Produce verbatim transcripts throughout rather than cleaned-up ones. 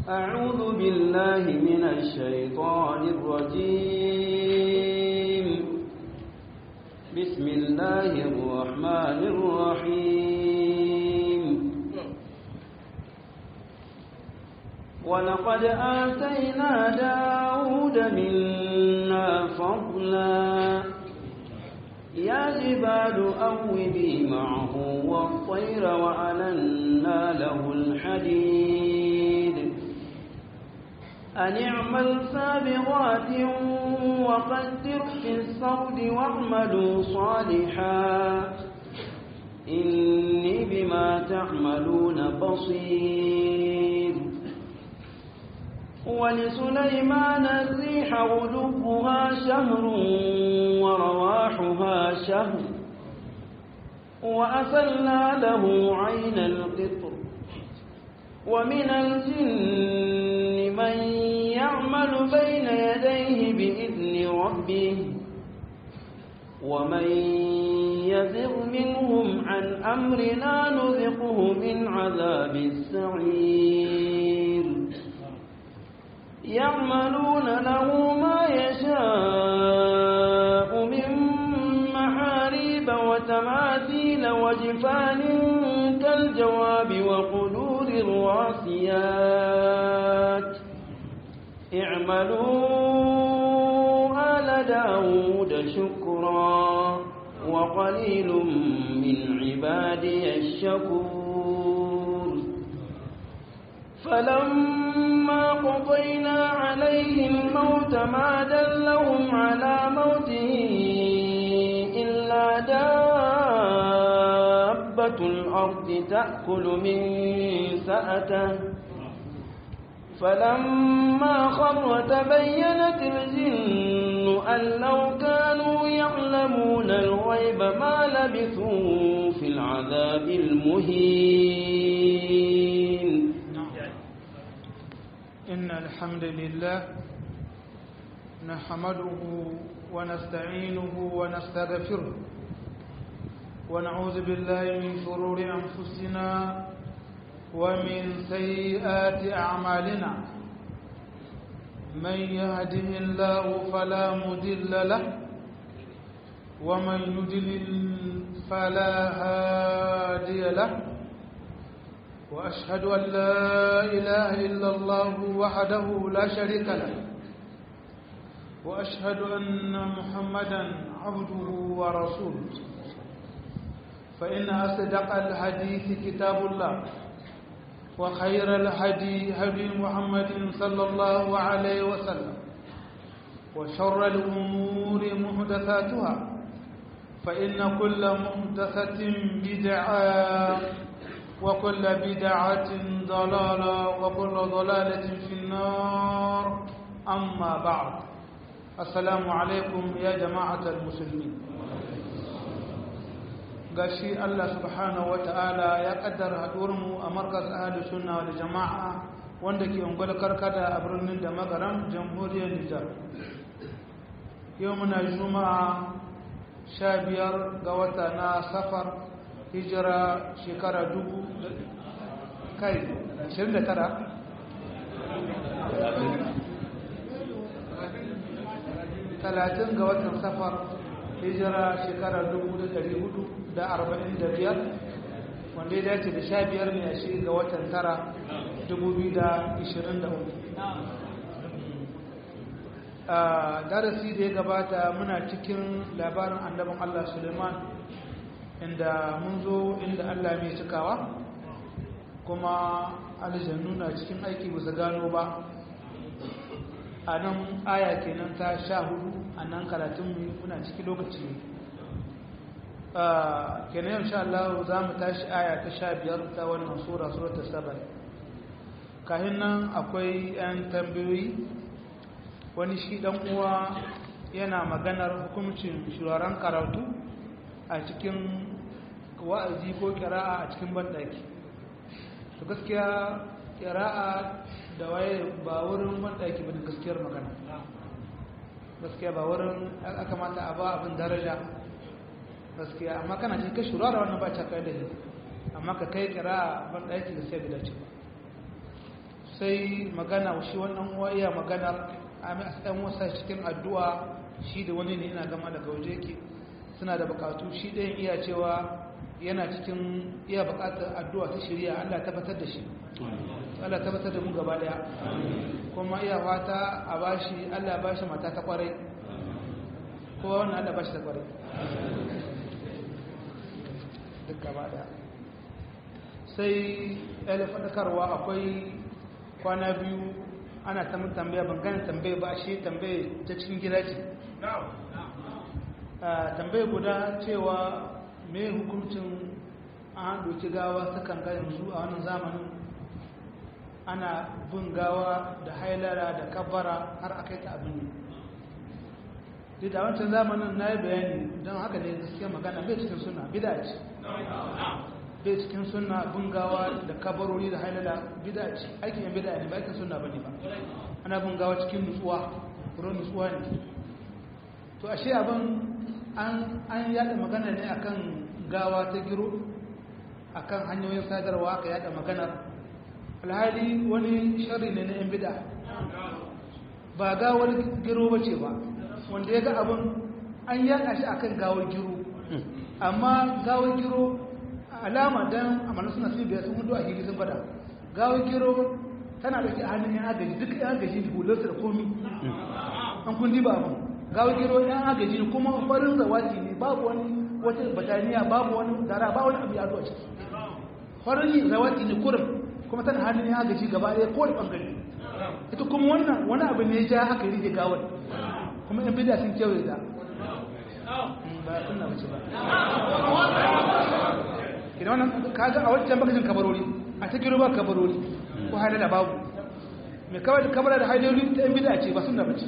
أعوذ بالله من الشيطان الرجيم بسم الله الرحمن الرحيم ولقد آتينا داود منا فضلا يا جبال أوبي معه والطير وألنا له الحديد أن اعمل سابغات وقدر في الصود واعملوا صالحا إني بما تعملون بصير ولسليمان الريح غدوها شهر ورواحها شهر وأسلنا له عين القطر ومن الجن من يعمل بين يديه بإذن ربه ومن يزغ منهم عن أمرنا نذقه من عذاب السعير يعملون له ما يشاء من محاريب وتماثيل وجفان كالجواب وقدور الراسيات اعملوا آل داود شكرا وقليل من عبادي الشكور فلما قضينا عليه الموت ما دلهم على موته إلا دابة الأرض تأكل من سأته فلما خر تبينت الجن أن لو كانوا يعلمون الغيب ما لبثوا في العذاب المهين. إن الحمد لله نحمده ونستعينه ونستغفره ونعوذ بالله من شرور أنفسنا ومن سيئات أعمالنا من يهده الله فلا مضل له ومن يضلل فلا هادي له وأشهد أن لا إله إلا الله وحده لا شريك له وأشهد أن محمدا عبده ورسوله فإن أصدق الحديث كتاب الله وخير الهدي هدي محمد صلى الله عليه وسلم وشر الأمور محدثاتها فإن كل محدثة بدعة وكل بدعة ضلالة وكل ضلالة في النار أما بعد السلام عليكم يا جماعة المسلمين gashi Allah subhanahu wata'ala ya kaddara haɗuwarmu a markaz ahli sunna wal jama'a wanda ke ungwal karkada a birnin da magaran jamhuriyar Nijar yau muna juma'a sha biyar ga wata na safar hijira shekara dubu kai ashirin da tara talatin ga watan safar hijira shekara dubu da dari hudu da arba'in da biyar wanda ya dace da sha biyar ne a shi ga watan tara dubu biyu da ishirin da hudu a darasi da ya gabata muna cikin labarin annabin Allah Suleiman inda mun zo inda Allah mai cikawa kuma aljannu na cikin aiki ba su gano ba a nan aya kenan ta sha hudu a nan karatunmu muna ciki lokaci kenan yau sha Allah za mu tashi aya ta sha biyar ta wannan sura sura ta saba kahin nan akwai 'yan tambayoyi wani shi dan uwa yana maganar hukuncin shuraren karatu a cikin wa'azi ko kira'a a cikin bandaki to gaskiya kira'a da waye ba wurin bandaki ba gaskiyar magana gaskiya ba wurin aka mata a ba abin daraja gaskiya amma kana cikin ka shurara wannan ba ta kai da shi amma ka kai kira'a bandaki da sai bidace sai magana shi wannan uwa iya magana a ɗan wasa cikin addu'a shi da wani ne ina gama daga waje yake suna da bukatu shi ɗayan iya cewa yana cikin iya bukatar addu'a ta shirya Allah tabbatar da shi Allah tabbatar da mu gaba daya kuma iya fata a bashi Allah bashi mata ta kwarai kowa wannan Allah bashi ta kwarai duk gaba daya sai ɗaya faɗakarwa akwai kwana biyu ana ta mun tambaya ban gane tambaye ba shi tambaye ta cikin gida ce tambaye guda cewa me hukuncin an doki gawa sukan ga yanzu a wannan zamanin ana bin gawa da hailara da kabbara har a kai ta abin ne da wancan zamanin na yi bayani don haka ne gaskiya magana bai cikin suna bida ce bai cikin suna bin gawa da kabarori da hailara bida ce aikin yan bida ne ba aikin suna ba ne ba ana bin gawa cikin nutsuwa wurin nutsuwa ne to ashe abin an yada magana ne akan gawa ta giro akan hanyoyin sadarwa aka yada maganar alhali wani shari ne na yan bida ba gawar giro ba ce ba wanda ya ga abin an yada shi akan gawar giro amma gawar giro alama don amana suna sun biya sun hudu a hili sun fada gawar giro tana da ke hannun yan agaji duk yan agaji da hularsa da komi an kundi ba abin gawar giro yan agaji ne kuma farin zawaki ne babu wani wata bataniya babu wani dara ba wani abu ya zuwa ciki farin zawaki ne kurin kuma tana hannun yan agaji gaba ɗaya kowane ɓangare ita kuma wannan wani abu ne ja aka rike gawar kuma yan bida sun kewaye da ba suna wace ba idan wannan kaga a wancan bakacin kabarori a ta giro ba kabarori ko haidala babu mai kawai da kabara da haidoli ta yan bida ce ba suna bace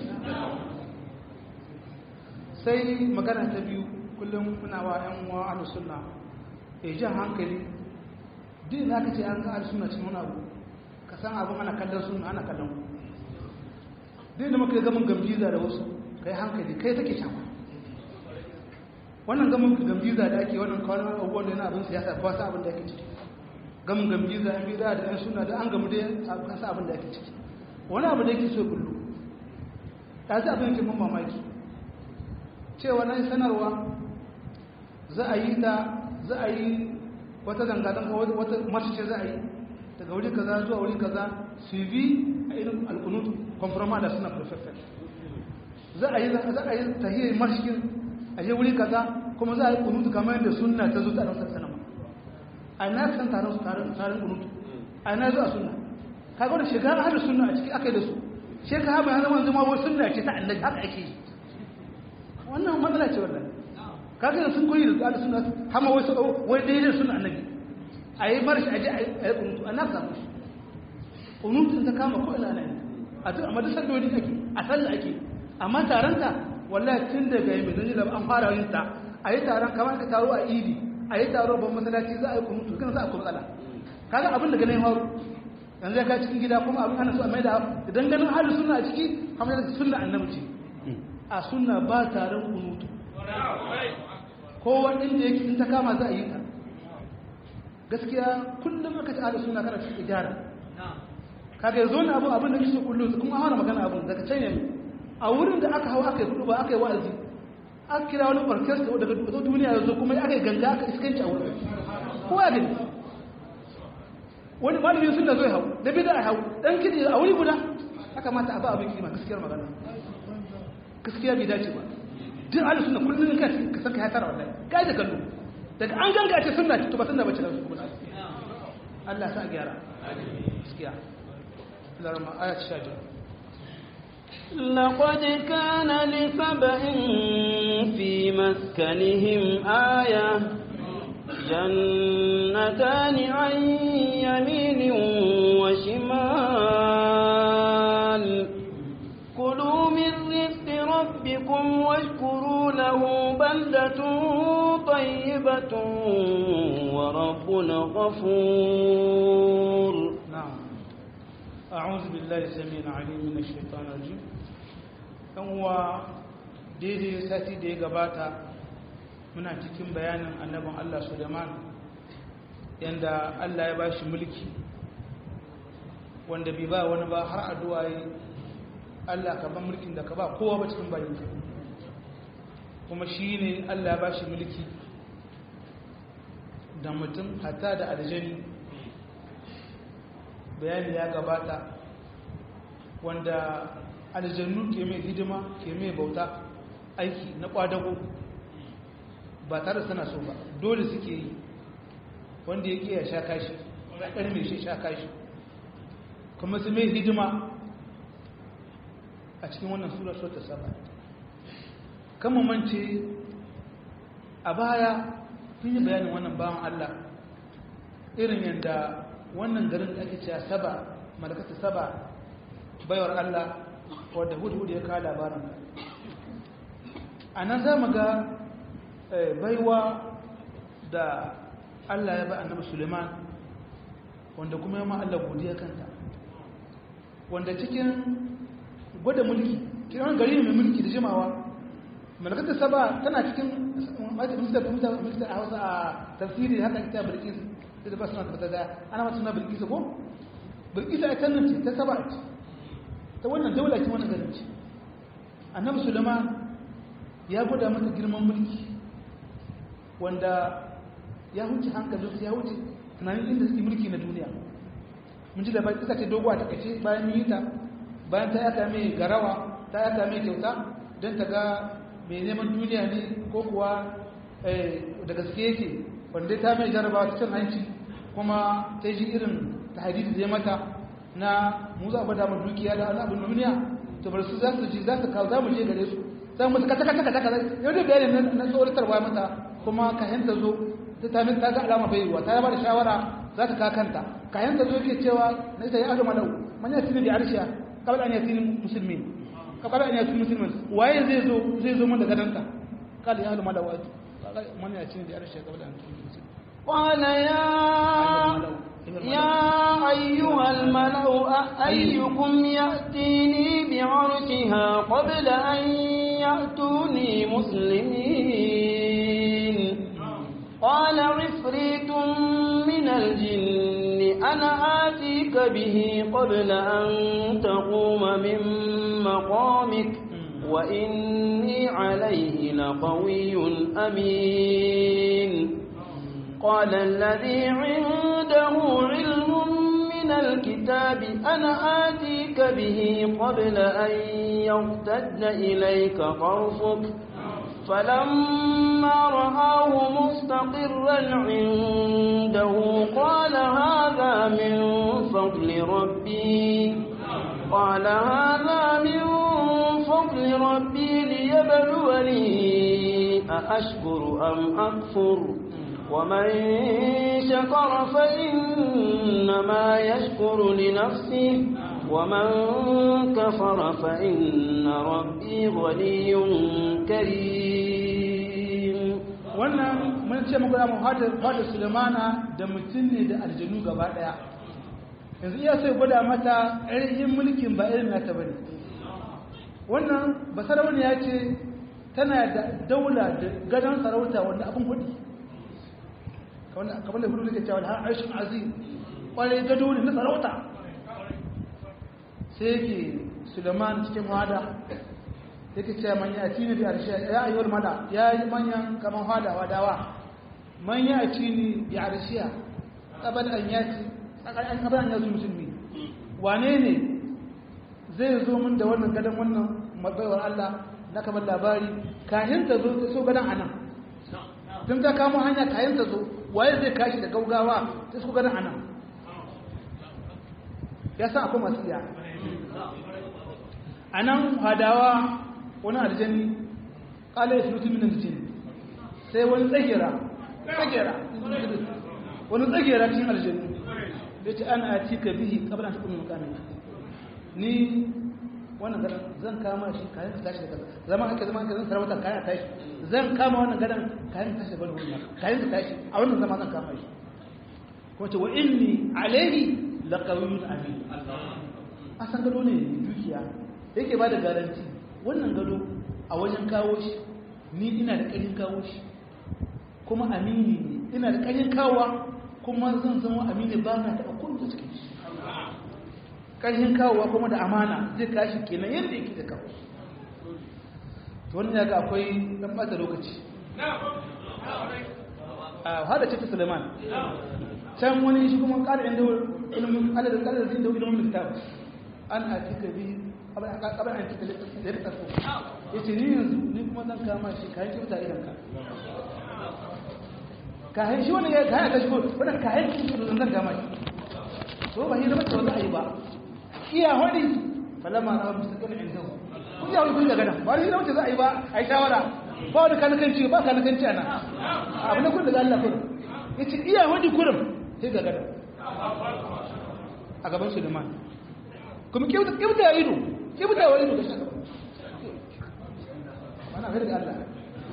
sai magana ta biyu kullum kuna wa yan uwa ahlus sunna ya jan hankali duk na ka ce an ga ahlus sunna cikin wani abu ka san abin ana kallon sunna ana kallon duk da muka yi gamin gamjiza da wasu kai hankali kai take shafa wannan gamin gamjiza da ake wannan kawai abubuwan da yana abin siyasa ba sa abin da ake ciki gamin gamjiza an bida da yan sunna da an gamu da kan sa abin da ake ciki wani abu da yake so kullu ta zai abin yake mun mamaki cewa nan sanarwa za a yi ta za a yi wata zanga-zanga wata marshe za a yi daga wuri kaza zuwa wuri kaza su bi a irin alkunutu konfirma da suna perfected za a yi za a yi tahiyar marshikin a je wuri kaza kuma za a yi kunutu kamar yadda suna ta zo tsarin sassanama a ina san taron su taron kunutu a ina zuwa suna kaga wani shiga a hada suna a ciki aka yi da su shekara haɓa ya zama zama wani suna ce ta annabi haka ake yi wannan matsala ce wannan kaga sun koyi da suna hama wai wai daidai suna annabi a yi marshi a ji a yi kunutu a nasa mushi kunutu ta kama ko ina ne a tun amma duk salloli ake a sallah ake amma taronta wallahi tun daga yi mai da an fara yin ta a yi taron kamar ka taro a idi a yi taro ban masallaci za a yi kunutu kan za a kuma tsala kaga abin da ganin faru yanzu ya kai cikin gida kuma abin ana so a mai da idan ganin halin suna a ciki kamar yadda sunna annabi ce a sunna ba taron kunutu kowa inda yake in ta kama za a yi ta gaskiya kullum aka ci halin suna kana cikin gyara kaga yanzu na abu abin da kike so kullum kuma an hana magana abin daga can yanzu a wurin da aka hawa aka yi kudu ba aka yi wa'azi aka kira wani orkestra daga duniya yanzu kuma aka yi ganga aka iskanci a wurin kowa ya gani wani malamin sun da zai hau da bida a hau dan kidi a wuri guda haka mata a ba abin kima gaskiyar magana gaskiya bai dace ba duk halin suna kullum ka ka saka ya tara wallahi kai da kallo daga an ganga ce sunna to ba sunna bace da su kuma Allah sa gyara gaskiya larma ayat shaji لقد كان لسبع في مسكنهم آية جنتان عن يمين وشمال كلوا من رزق ربكم واشكروا له بلدة طيبة وربنا غفور. نعم. أعوذ بالله السميع العليم من الشيطان الرجيم. هو daidai sati da ya gabata muna cikin bayanin annabin Allah Suleiman yanda Allah ya bashi mulki wanda bai ba wani ba har addu'a yi Allah ka ban mulkin da ka ba kowa ba cikin bayinka kuma shi ne Allah ba shi mulki da mutum hatta da aljani bayani ya gabata wanda aljannu ke mai hidima ke mai bauta aiki na kwadago ba tare sana so ba dole suke yi wanda ya ke ya sha kashi ɗan mai shi sha kashi kuma su mai hidima a cikin wannan sura sura saba kama mance a baya sun yi bayanin wannan bawan Allah irin yadda wannan garin da ake cewa saba malakata saba baiwar Allah wadda hudu ya kawo labarin a nan za mu ga baiwa da Allah ya ba annabi Suleiman wanda kuma ya ma Allah godiya kanta wanda cikin gwada mulki cikin wani gari mai mulki da jimawa malakatar saba tana cikin minista a hausa a tafsiri haka ita bilkis da ba suna tabbata da ana masu suna bilkisa ko bilkisa a can ce ta saba ce ta wannan daula ce wannan garin ce annabi Suleiman ya gwada mata girman mulki wanda ya huce hankalinsu ya huce tunanin inda suke mulki na duniya mun ji da ba ita ce doguwa ta kace bayan yi ta bayan ta yaka mai garawa ta yaka mai kyauta don ta ga mai neman duniya ne ko kuwa da gaske yake wanda ta mai jarabawa ta cin hanci kuma ta yi irin ta hadisi zai mata na mu za a gwada mu dukiya da wani abin duniya to bar su za su ji za su kawo za mu je gare su za mu kata kata kata kata yau da bayani na tsoratarwa mata kuma kayan ta zo ta tamin ta ga alama bai yiwa ta ba da shawara za ta kakanta kayan ta zo ke cewa na ita ya azuma lau man ya tini da arshiya kabla an ya tini musulmi kabla an ya tini musulmi waye zai zo zai zo mun da gadanta kala ya azuma lau man ya tini da arshiya kabla an tini musulmi قال يا يا أيها الملأ أيكم يأتيني بعرشها قبل أن يأتوني مسلمين قال عفريت من الجن أنا آتيك به قبل أن تقوم من مقامك وإني عليه لقوي أمين قال الذي عنده علم من الكتاب أنا آتيك به قبل أن يرتد إليك طرفك فلما رآه مستقرا عنده قال هذا من فضل ربي قال هذا من فضل ربي ليبلوني أأشكر أم أكفر ومن شكر فإنما يشكر لنفسه ومن كفر فإن ربي غني كريم wannan mun ce muku mu hada hada Sulaimana da mutum ne da aljanu gaba daya yanzu iya sai gwada mata irin mulkin ba irin nata bane wannan basarauni ya ce tana da daula da gadan sarauta wanda abin kudi kamar da hudu da ke cewa har aishin azim kwarai gado ne na sarauta sai yake Suleiman cikin wada yake cewa manya a cini bi arshiya ya ayyuwar mada ya yi manyan kamar wada wadawa manya a cini bi arshiya ƙabar an yaki ƙabar an yasu musulmi wane ne zai zo min da wannan gadon wannan matsayawar Allah na kamar labari kayan ta zo so gadon a nan tun ta kamo hanya kayan ta zo waye zai kashi da gaugawa ta su gadon a nan ya san akwai masu iya a nan hadawa wani aljani ƙala ya surutu minin jini sai wani tsagera tsagera wani tsagera cikin aljani da ce ana ci ka bihi ƙabar an taɓa mukamin ni wannan gadon zan kama shi kayan ka tashi da gadon zama ake zama ake zan sarauta kayan tashi zan kama wannan gadon kayan tashi da gadon kayan ka tashi a wannan zama zan kama shi ko ce wa inni alaihi laqawiyyun amin a san gado ne dukiya yake ba da garanti wannan gado a wajen kawo shi ni ina da ƙarin kawo shi kuma amini ne ina da ƙarin kawowa kuma zan zama amini ba na taɓa kunta cikin shi ƙarfin kawowa kuma da amana zai kashi kenan yadda yake da kawo to wannan ya ga akwai ɗan ɓata lokaci a hada ce ta suleiman can wani shi kuma ƙara inda ilimin aladar ƙarar zai da ilimin littafi an a cika bi abin a cika da ya taso ya ce ni yanzu ni kuma zan kama shi kayan kyauta idan ka kayan shi wani ya kayan ta shi wadda kayan kyauta zan kama shi so ba hira mace wanda a yi ba iya hodi falama na musu kan inda ku ya wani kun daga nan ba hira mace za a yi ba a yi shawara ba wani kanakanci ba kanakanci a nan abu na kun daga Allah kun ya ce iya hodi kurum sai ga gada a gaban Suleiman kuma kyauta kyauta ya ido kyauta ya ido ga shi gaban mana kai daga Allah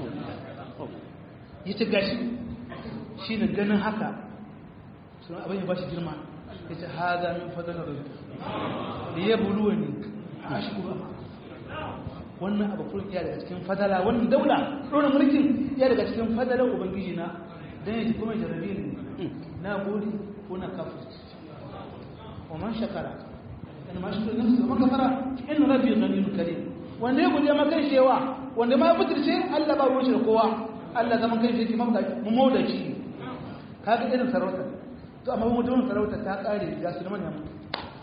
ya ce gashi shi ne ganin haka suna abin ya ba shi girma ya ce haza min fadalar rabbi da ya buluwa ne a shukuru wannan abu kurin iya daga cikin fadala wannan daula ɗorin mulkin iya daga cikin fadalar ubangiji na don yaji kuma jarabi ne na gode ko na kafirci wa man shakara in ma shukuru nafsu wa man kafara in rabbi ghaniyun karim wanda ya gode maka shewa wanda ma ya fitirce Allah ba ruwan shi da kowa Allah zaman kai shi yake mu maudaci kaga irin sarauta to amma mutumin sarauta ta kare ga Sulaiman ya mutu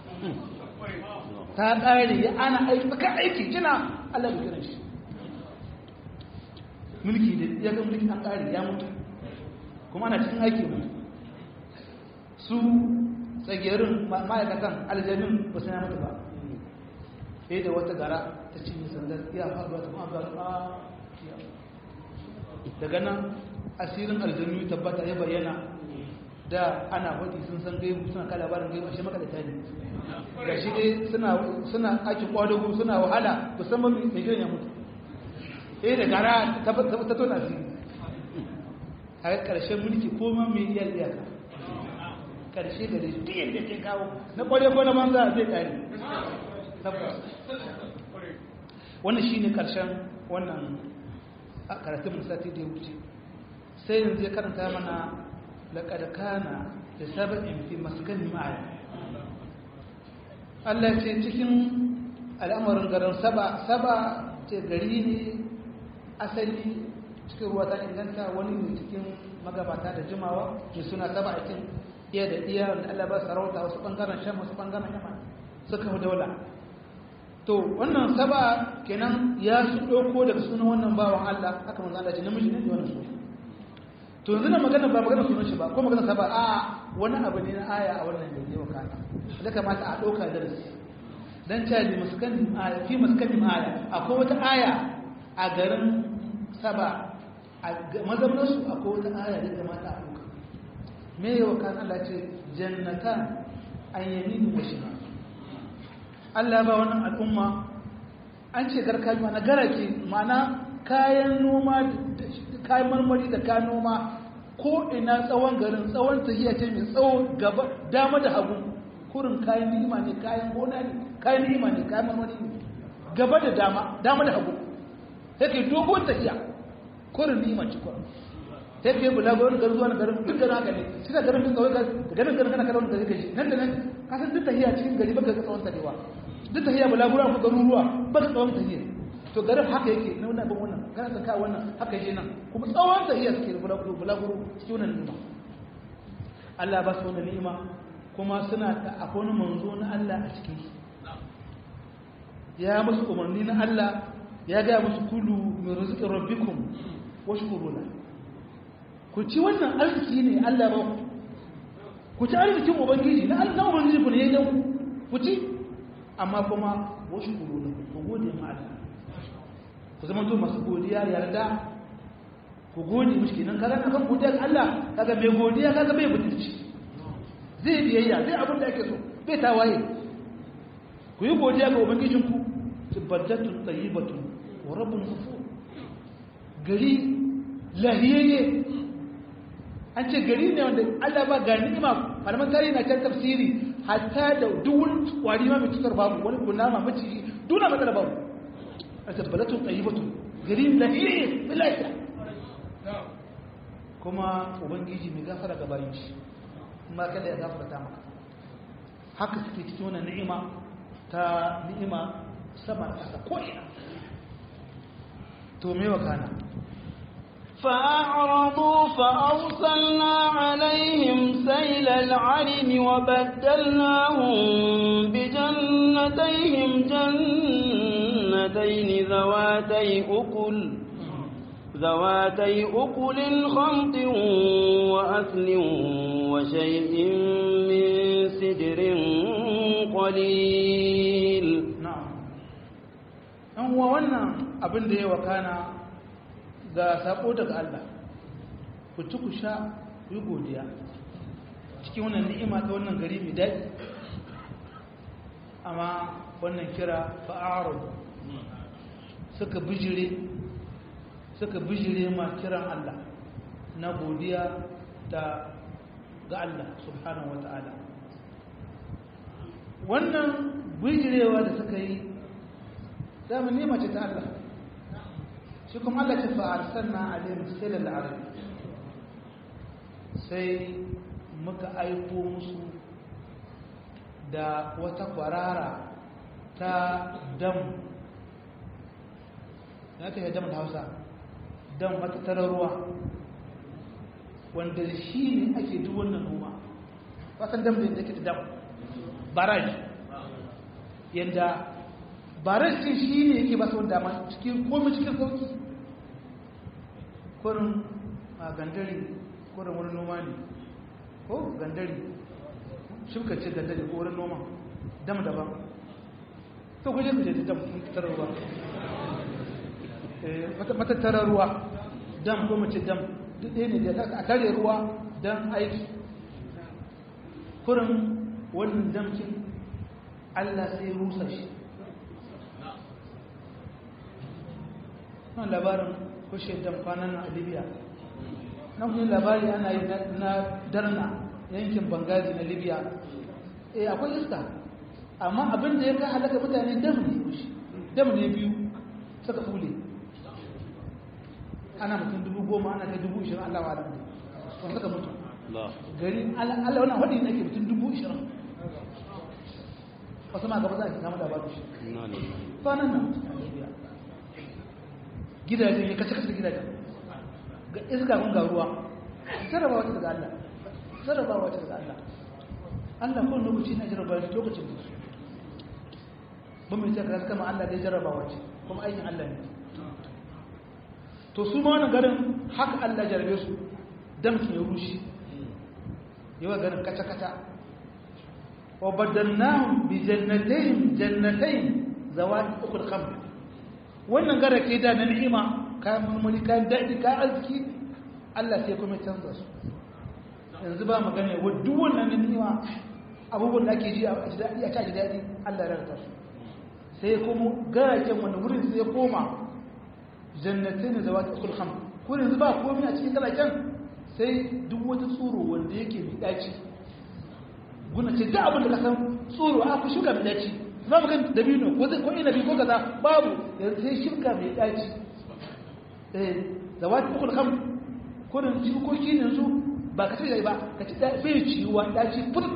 ta kare ya ana aiki ka aiki kina Allah ya kira shi mulki da ya ga mulki an kare ya mutu kuma ana cikin aiki mu su tsagerin ma'aikatan aljannin ba su ya mutu ba sai da wata gara ta cinye sandar iya faruwa ta kuma faruwa daga nan asirin aljannu tabbata ya bayyana da ana faɗi sun san gaibu suna ka labarin gaibu ashe makalata ne ga shi dai suna ake kwadago suna wahala musamman mai gidan ya mutu eh da gara ta tona su a ƙarshen mulki ko ma mai iya iyaka ƙarshe da dai duk yadda ke kawo na kwade ko na banza zai ƙari wannan shi ne ƙarshen wannan karatun sati da ya wuce sai yanzu ya karanta mana laƙad kana da saba'in fi maskanin ma'aya Allah ce cikin al'amarin garin saba saba ce gari ne asali cikin ruwa ta inganta wani ne cikin magabata da jimawa mai suna saba a cikin iya da iya wanda Allah ba sarauta wasu ɓangaren shan wasu ɓangaren yamma suka hau daula to wannan saba kenan ya su ɗauko daga sunan wannan bawan Allah aka manzo Allah ce namiji ne wannan suna to yanzu na magana ba magana sunan shi ba ko magana saba a wani abu ne na aya a wannan da yake wakana da kamata a ɗauka darasi dan caji maskanin aya fi maskanin aya akwai wata aya a garin saba a mazaunar su akwai wata aya da kamata a ɗauka me ya wakana Allah ce jannatan an yamin wa shimal Allah ba wannan al'umma an ce garkaji na garake ma'ana kayan noma kayan marmari da kayan noma ko ina tsawon garin tsawon tahiya ce mai tsawo gaba dama da hagu kurin kayan ni'ima ne kayan gona ne kayan ni'ima ne kayan marmari ne gaba da dama dama da hagu sai kai dogon tahiya kurin ni'ima ce kurin sai kai bula ga wani garin zuwa na garin duk garin haka ne shi da garin duk kawai da garin garin kana kallon gari kashi nan da nan ka san duk tahiya cikin gari baka ga tsawon tahiya duk tahiya bula gura ko garuruwa baka tsawon tahiya to garin haka yake na wannan ban wannan garin ka kawo wannan haka yake nan kuma tsawon tahiya suke bula gura bula gura cikin wannan ni'ima Allah ba su wannan ni'ima kuma suna da akwai manzo na Allah a cikin ya musu umarni na Allah ya ga musu kulu min rizqi rabbikum washkuru lahu ku ci wannan arziki ne Allah ba ku ku ci arzikin ubangiji na Allah ubangiji ku ne ya dan ku ci amma kuma washkuru lahu ku gode ma Allah ku zama to masu godiya yarda ku gode mishi kenan kaga kan godiya ga Allah kaga bai godiya kaga bai butulci zai biyayya zai abin da ake so bai tawaye ku yi godiya ga ubangijin ku tibbatatu tayyibatu wa rabbun ghafur gari lahiyayye an ce gari ne wanda Allah ba ga ni'ima malaman tarihi na can tafsiri hatta da duwun kwari ma mai cutar babu wani kunama maciji duna matsala babu a tabbalatu tayyibatu gari lahiyayye bilaita kuma ubangiji mai gafara ga bayin shi ma kada ya gafarta maka haka suke cikin wannan ni'ima ta ni'ima sama da ƙasa ko ina to me wakana فأعرضوا فأرسلنا عليهم سيل العرم وبدلناهم بجنتيهم جنتين ذواتي أكل ذواتي أكل خمط وأثل وشيء من سدر قليل. نعم. هو وانا أبن دي وكان ga sako daga Allah ku ci ku sha ku yi godiya cikin wannan ni'ima ta wannan gari mai daɗi amma wannan kira fa'arun suka bijire suka bijire ma kiran Allah na godiya da ga Allah subhanahu wata'ala wannan bijirewa da suka yi dama ni'ima ce ta Allah shi kuma Allah ce fa'arsanna alayhim silal arab sai muka aiko musu da wata kwarara ta dam ya ta yi dam da hausa dam wata tararruwa wanda shi ne ake duk wannan noma wasan dam da yake ta dam baraj yadda baraj ce shi ne yake ba su wanda dama cikin komai cikin sauki kurin a gandari kurin wurin noma ne ko gandari shuka ce gandari ko wurin noma dam daban to kuje kuje da dam tarar ruwa matattarar ruwa dam ko mace dam duk ɗaya ne da a tare ruwa don aiki kurin wannan damkin Allah sai rusa shi nan labarin kushe dam kwanan a libya nan kuma labari ana yi na darna yankin bangazi na libya eh akwai iska amma abin da ya ka halaka mutane dam ne dam ne biyu suka fule ana mutum dubu goma ana kai dubu ishirin Allah wa adam sun suka mutu gari Allah wannan hadi ne ke mutum dubu ishirin wasu ma gaba za a samu labarin shi kwanan nan gidaje ne kace kace gidaje ga iska kun ga ruwa sarrafa wata daga Allah sarrafa wata daga Allah Allah ko lokaci na jarraba shi lokacin da ba mu tsaka kama Allah da jarraba wace kuma aikin Allah ne to su ma wannan garin haka Allah jarrabe su dan su rushi yawa garin kaca kaca wa badalnahum bi jannatayn jannatayn zawat ukul khamr wannan gara ke da na ni'ima kayan marmari kayan daɗi kayan arziki Allah sai kuma canza su yanzu ba magana wa duk wannan ni'ima abubuwan da ake ji a ji daɗi a ci daɗi Allah ya rarrata su sai kuma garaken wani wurin sai ya koma jannatai na zawata ukul kham ko yanzu ba komai a cikin garaken sai duk wata tsoro wanda yake mai daci guna ce duk abin da ka san tsoro a ku shuka mai daci za mu kan dabino ko ko inabi ko kaza babu yanzu sai shirka mai daci eh zawati ukul kham ko da shukoki ne yanzu ba ka ce ba ka ci bai ciwa daci fur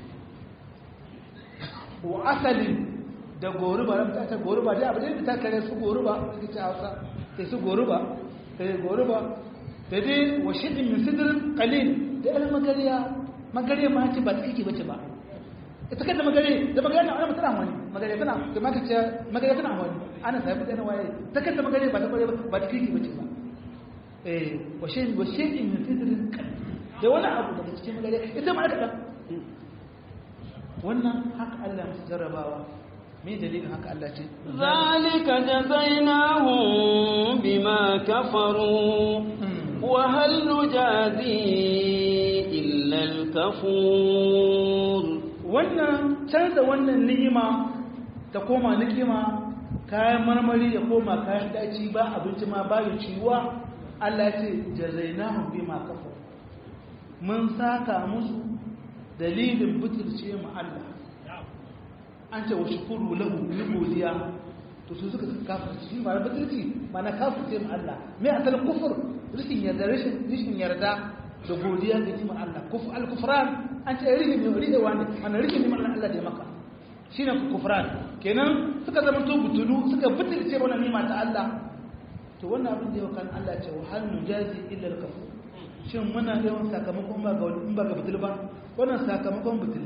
wa asalin da goruba ran ta goruba dai abin da ta kare su goruba da ta Hausa sai su goruba sai goruba da dai wa shidin min sidrin qalil da al magariya magariya ma ce ba tsiki bace ba ita kanta magare da magare na wani tana wani magare tana da maka ce magare tana wani ana sai mutane waye ta kanta magare ba ta kware ba ta kiki bace ba eh wa shay wa shay min sidrin da wani abu daga cikin magare ita ma aka dan wannan haka Allah ya jarrabawa me dalilin haka Allah ce zalika jazainahum bima kafaru wa hal nujazi illa al-kafur wannan canza wannan ni'ima ta koma ni'ima kayan marmari ya koma kayan daci ba abinci ma ba ya ciwa Allah ya ce jazainahum bima kafaru mun saka musu dalilin butulce mu Allah an ce wa shukuru lahu ligodiya to su suka kafirci shi ma butulci ma na kafirce mu Allah me asal kufur rishin yarda rishin rishin yarda da godiya ga ni'imar Allah kuf al-kufran an ce rihi ne rihi wani ana rihi ne Allah da ya maka shine kufran kenan suka zama to butulu suka butulce wannan nima ta Allah to wannan abin da yau kan Allah ce wa hal nujazi illa al-kafur shin muna yawan sakamakon ba ga in ba ga butul ba wannan sakamakon butul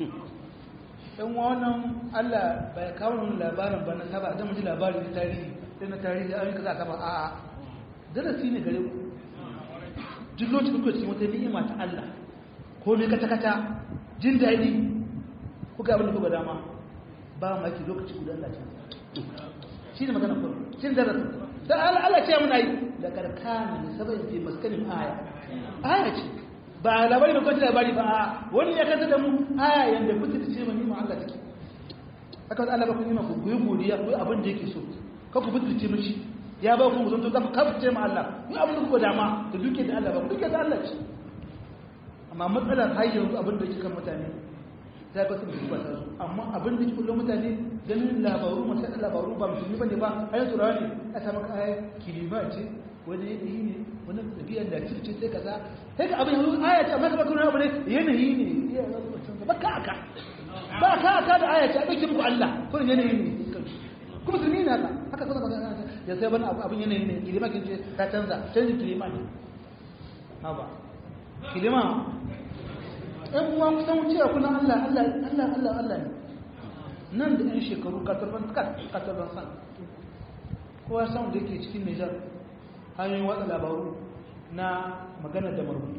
dan wannan Allah bai kawo mun labarin ba na saba da mun ji labari na tarihi sai na tarihi an kaza ka ba a a darasi ne gare ku duk lokacin da kuke wata ni'ima ta Allah ko me kata kata jin daɗi kuka abin da kuka dama ba ma ki lokaci guda Allah ce shi ne magana ko shi ne darasi da Allah ce muna yi da karkana ne sabai fi maskanin aya aya ce ba labari ba ko labari ba wani ya kanta da mu aya yanda kuke da cewa ni ma Allah take haka Allah ba ku yi ku yi godiya ku abin da yake so ka ku butulce mishi ya ba ku zanto zaka kafce ma Allah ku abin da kuka dama da duke da Allah ba duke da Allah ce amma matsalar har yanzu abin da yake kan mutane za ka su ba ta zo amma abin da kullum mutane ganin labaru masu labaru ba musulmi bane ba ayi turawa ne a samu aya kilima ce wani yanayi ne wani tafiyan da ce sai kaza sai ka abin yanzu aya ce amma ka baka abu ne yanayi ne ba ka aka ba ka aka da aya ce a dauke muku Allah ko yanayi ne kuma musulmi ne haka haka kuma ba ya sai bana abin yanayi ne kilima kin ce ta canza canjin kilima ne ha ba kilima ɗan uwa kusan wucewa kuna Allah Allah Allah Allah Allah ne nan da ɗan shekaru katarban katarban san kowa samun da yake cikin Nijar hanyoyin watsa labaru na magana da marubuta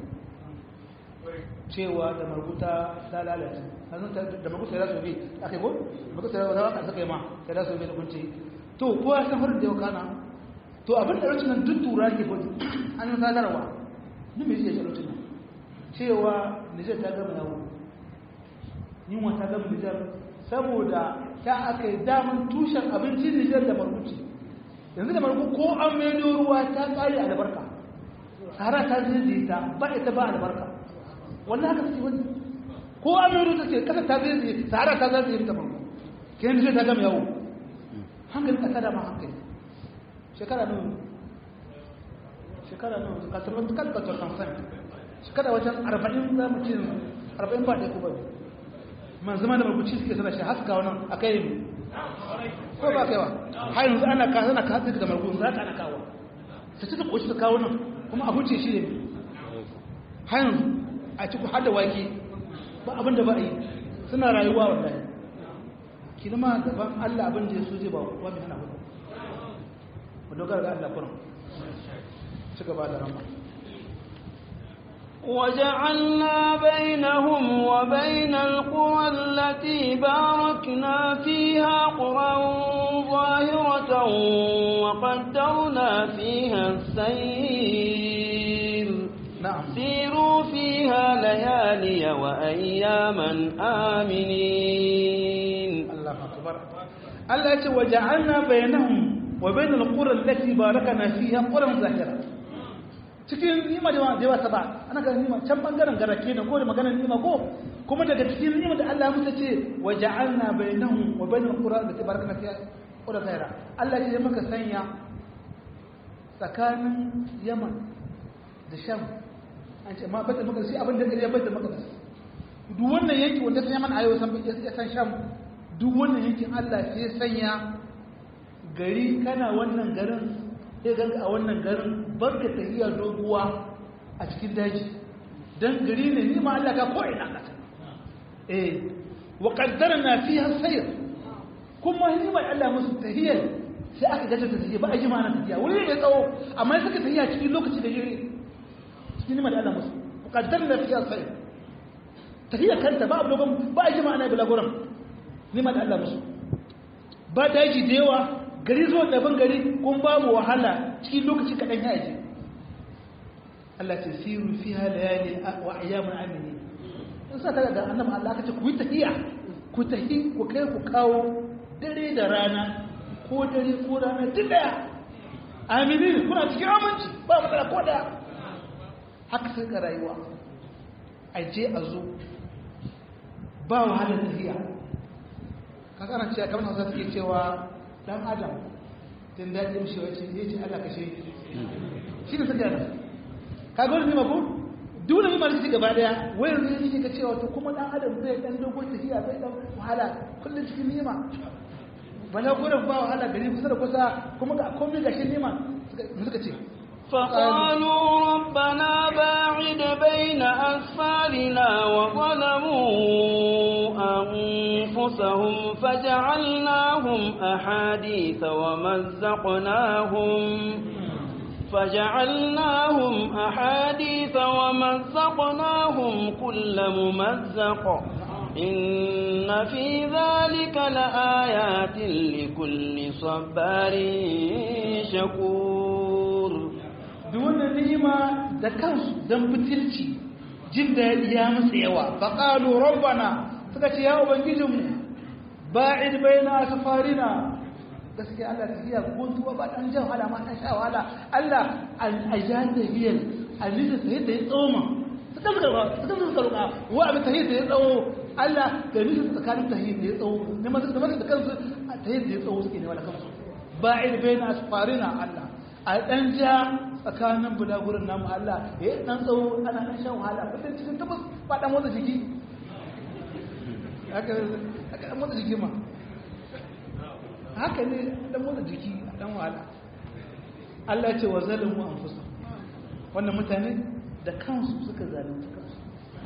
cewa da marubuta ta lalace hannun da marubuta ya sobe a kai ko? marubuta ya wata suka yi ma ya sobe da kunce to kowa san farin da yau kana to abin da rashin nan duk tura ke gudu hannun sadarwa ni mai zai shi nan cewa Nijar ta gama yawo yunwa ta gama Nijar saboda ta aka yi daman tushen abincin Nijar da marubuci yanzu da marubu ko an maido ruwa ta tsari albarka sahara ta zai ta ba ita ba albarka wannan haka suke wani ko an maido ta ce kasa ta zai sahara ta zai ta marubu ke yanzu ta gama yawo hankali kasa da ma hankali shekara nuna shekara nuna ka turban tukar ka turban sani shekara wajen arba'in za mu ce arba'in ba ɗaya kuma man zama da marubuci suke sana shi haska wannan a kai ne ko ba kaiwa har yanzu ana ka ana ka da margun za ka ana kawo ta ci ta koshi ta kawo nan kuma abu ce shi ne har yanzu a ci ku hada wake ba abin da ba a yi suna rayuwa wallahi kilma gaban Allah abin da ya so zai ba wa mai hana hudu mu dogara ga Allah kuran ci gaba da rama وجعلنا بينهم وبين القرى التي باركنا فيها قرى ظاهرة وقدرنا فيها السير نعم سيروا فيها ليالي وأياما آمنين الله أكبر الله وجعلنا بينهم وبين القرى التي باركنا فيها قرى ظاهرة cikin nima da yawa ta ba ana ga nima can bangaren garake da ko da maganar nima ko kuma daga cikin nima da Allah musa ce waja'alna bainahum wa bainal qura allati barakna fiha qura zaira Allah ya maka sanya tsakanin Yaman da Sham an ce ma bata maka sai abin da ya bata maka duk wannan yanki wanda sai Yaman ayo san ya san Sham duk wannan yankin Allah sai sanya gari kana wannan garin sai ganka a wannan garin barka tahiya doguwa a cikin daji dan gari ne ni ma Allah ka ko ina ka eh wa qaddarna fiha sayr kuma ni ma Allah musu tahiya sai aka gaje ta tahiya ba a jima na tahiya wuri ne tsawo amma suka tahiya cikin lokaci da jiri cikin ni ma Allah musu wa qaddarna fiha sayr tahiya kanta ba abu ba a jima na bulaguran ni ma Allah musu ba daji da yawa gari zuwa daban gari kun babu wahala cikin lokaci kaɗan ya aji Allah ce siru fi halayali wa ayyamun amini in sa ta da annabi Allah aka ce ku yi tahiya ku tahi ku kai ku kawo dare da rana ko dare ko rana duk daya amini kuna cikin aminci ba matsala ko daya haka sai ga rayuwa a je a zo ba wahalar tahiya kakana cewa kamar hausa suke cewa dan adam tun daɗi mishi wacce ya ce Allah kashe shi ne suka yana kaga wani mako dole ne malaki gaba daya wayar ne yake ka cewa to kuma dan adam zai dan dogon tafiya zai dan wahala kullun cikin nima bala gurin ba wahala gari kusa da kusa kuma ga komai ga shi nima suka ce فقالوا ربنا باعد بين أسفارنا وظلموا أنفسهم فجعلناهم أحاديث ومزقناهم فجعلناهم أحاديث ومزقناهم كل ممزق إن في ذلك لآيات لكل صبار شكور دون نعمة دكانس دم بتلتي جد يا مسيوا فقالوا ربنا فكت يا أبنجم باعد بين أسفارنا gaskiya Allah ta hiya guntuwa ba dan jan hala ma ta sha wahala Allah al-ajan da hiya alisa sai da tsoma suka suka suka suka roƙa wa abin tahiyya da ya tsawo Allah da nisa tsakanin tahiyya da ya tsawo ne ma da da kansu tahiyya da ya tsawo suke ne wala kansu ba'id baina asfarina Allah a dan ja tsakanin bulagurin namu Allah ya dan tsawo ana dan shan wahala kudin cikin tabbas ba dan motsa jiki haka haka dan motsa jiki ma haka ne dan motsa jiki dan wahala Allah ya ce wa zalimu anfusahum wannan mutane da kansu suka zalunta kansu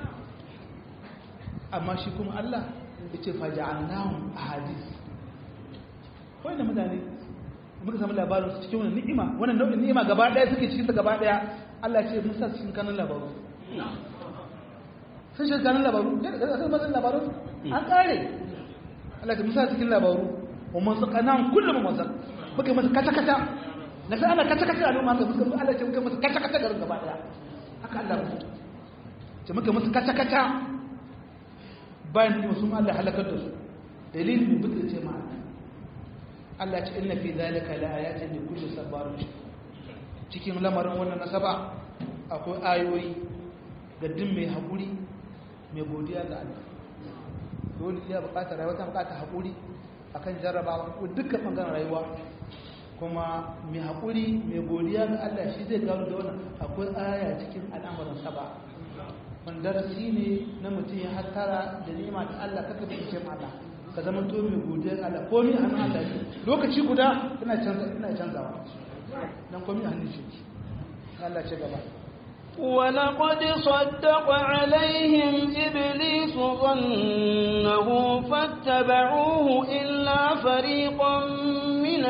amma shi kuma Allah ya ce faja'alnahum ahadith wannan mutane muka samu labarin su cikin wannan ni'ima wannan nau'in ni'ima gaba daya suke cikin ta gaba daya Allah ya ce mun sa cikin kanan labaru sun shi kanan labaru da san mazan labaru an kare Allah ya musa cikin labaru wa mun sakanan kullum mazan muka masa kata kata na sai ana kata kata a noma ga muka Allah ya ce muka masa kata kata garin gaba daya haka Allah ya ce muka masa kata kata bayan ne sun Allah halakar da su dalilin mutum ce ma Allah ce inna fi zalika la ayatin li kulli sabarin cikin lamarin wannan nasaba akwai ayoyi ga din mai hakuri mai godiya ga Allah dole ya bukata rayuwa ta bukata hakuri akan jarrabawa dukkan bangaren rayuwa kuma mai hakuri mai godiya ga Allah shi zai gano da wannan akwai aya cikin al'amuran saba wanda darasi ne na mutum ya hattara da ni'ima da Allah kaka bincike ma Allah ka zama to mai godiyar Allah ko ni hannun Allah ne lokaci guda ina canza ina canzawa dan komai a hannun shi Allah ce gaba ولقد صدق عليهم إبليس ظنه فاتبعوه إلا فريقا من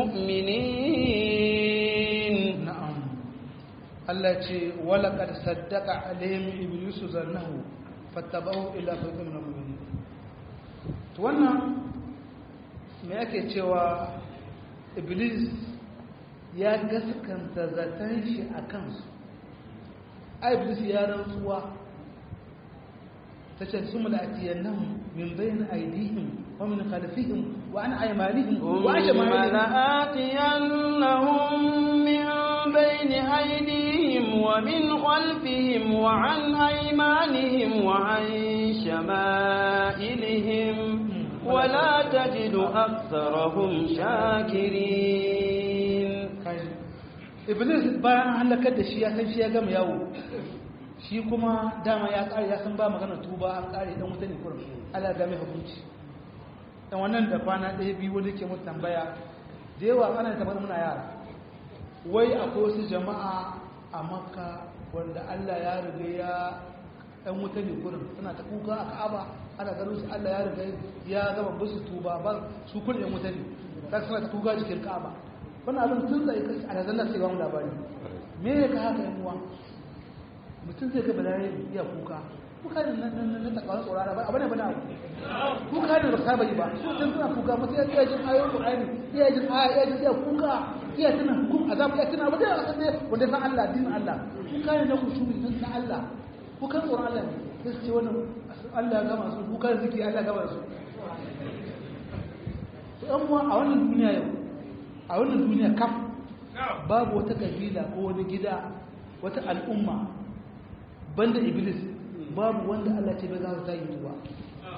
المؤمنين نعم الله ce ولقد صدق عليهم إبليس ظنه فاتبعوه إلا فريقا من المؤمنين to wannan me yake cewa iblis ya gaskanta zaton shi a kansu a iblis ya rantsuwa ta ce su mulatiyan nan min bayan aidihim wa min khalfihim wa an aymanihim wa لآتينهم من بين أيديهم ومن خلفهم وعن أيمانهم وعن شمائلهم ولا تجد أكثرهم شاكرين iblis bayan halakar da shi ya san shi ya gama yawo shi kuma dama ya kare ya san ba magana tuba an kare dan wuta ne kurum Allah ga mai hukunci dan wannan da kwana ɗaya biyu wanda ke mutu tambaya da yawa ana tabbata muna yara wai akwai wasu jama'a a Makka wanda Allah ya riga ya dan wuta ne kurum suna ta kuka a Ka'aba ana ganin su Allah ya riga ya gama musu tuba ba su kullum wuta ne kaga suna ta kuka cikin Ka'aba wannan abin tun zai kashi a razallar sai wani labari me ya ka haka yan uwa mutum zai ga balaye iya kuka kuka ne na takawar tsorara ba abin bana kuka ne ba ka bari ba su can suna kuka mutum ya iya jin ayoyin ƙur'ani iya jin aya iya jin iya kuka iya tuna hukum azab iya tuna ba zai kasance wanda san Allah dinin Allah kuka ne na kushuri na Allah kukan tsoron Allah ne sai su ce wannan Allah ya gama su kuka ziki Allah ya gama su to yan uwa a wannan duniya yau a wannan duniya kaf babu wata kabila ko wani gida wata al'umma banda iblis babu wanda Allah ce bai za su tayi ba